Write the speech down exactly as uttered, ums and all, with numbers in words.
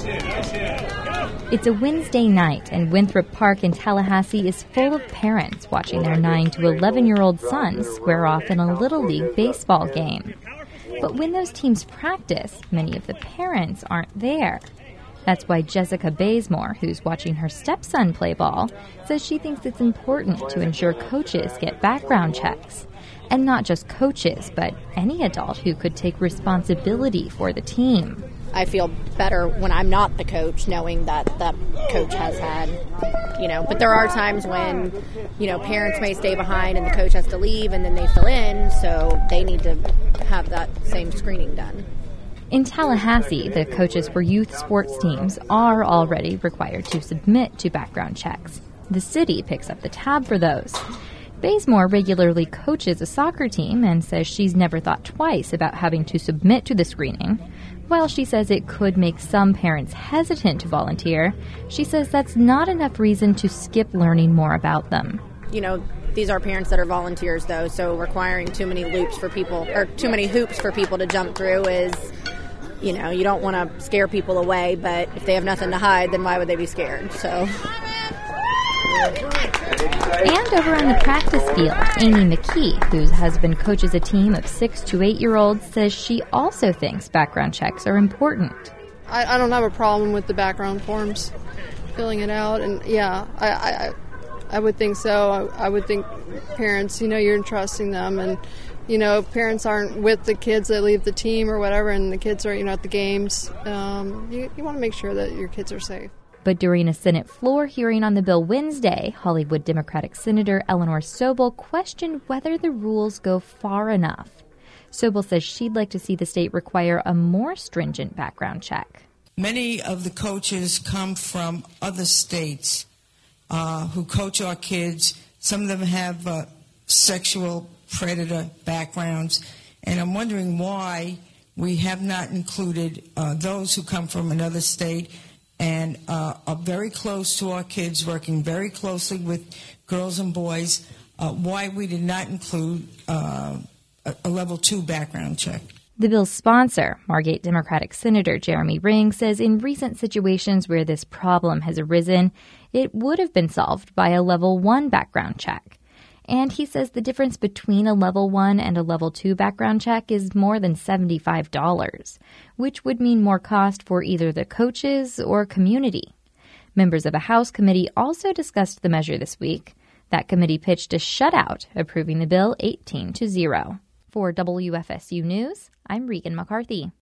It's a Wednesday night, and Winthrop Park in Tallahassee is full of parents watching their nine to eleven-year-old sons square off in a Little League baseball game. But when those teams practice, many of the parents aren't there. That's why Jessica Bazemore, who's watching her stepson play ball, says she thinks it's important to ensure coaches get background checks. And not just coaches, but any adult who could take responsibility for the team. I feel better when I'm not the coach, knowing that that coach has had, you know, but there are times when, you know, parents may stay behind and the coach has to leave and then they fill in, so they need to have that same screening done. In Tallahassee, the coaches for youth sports teams are already required to submit to background checks. The city picks up the tab for those. Bazemore regularly coaches a soccer team and says she's never thought twice about having to submit to the screening. While she says it could make some parents hesitant to volunteer, she says that's not enough reason to skip learning more about them. You know, these are parents that are volunteers, though, so requiring too many loops for people, or too many hoops for people to jump through is, you know, you don't want to scare people away, but if they have nothing to hide, then why would they be scared? So. And over on the practice field, Amy McKee, whose husband coaches a team of six to eight-year-olds, says she also thinks background checks are important. I, I don't have a problem with the background forms, filling it out, and yeah, I I, I would think so. I, I would think parents, you know, you're entrusting them, and you know, parents aren't with the kids that leave the team or whatever, and the kids are, you know, at the games. Um, you, you want to make sure that your kids are safe. But during a Senate floor hearing on the bill Wednesday, Hollywood Democratic Senator Eleanor Sobel questioned whether the rules go far enough. Sobel says she'd like to see the state require a more stringent background check. Many of the coaches come from other states uh, who coach our kids. Some of them have uh, sexual predator backgrounds, and I'm wondering why we have not included uh, those who come from another state and uh, are very close to our kids, working very closely with girls and boys, uh, why we did not include uh, a, a level two background check. The bill's sponsor, Margate Democratic Senator Jeremy Ring, says in recent situations where this problem has arisen, it would have been solved by a level one background check. And he says the difference between a level one and a level two background check is more than seventy-five dollars, which would mean more cost for either the coaches or community. Members of a House committee also discussed the measure this week. That committee pitched a shutout, approving the bill eighteen to zero. For W F S U News, I'm Regan McCarthy.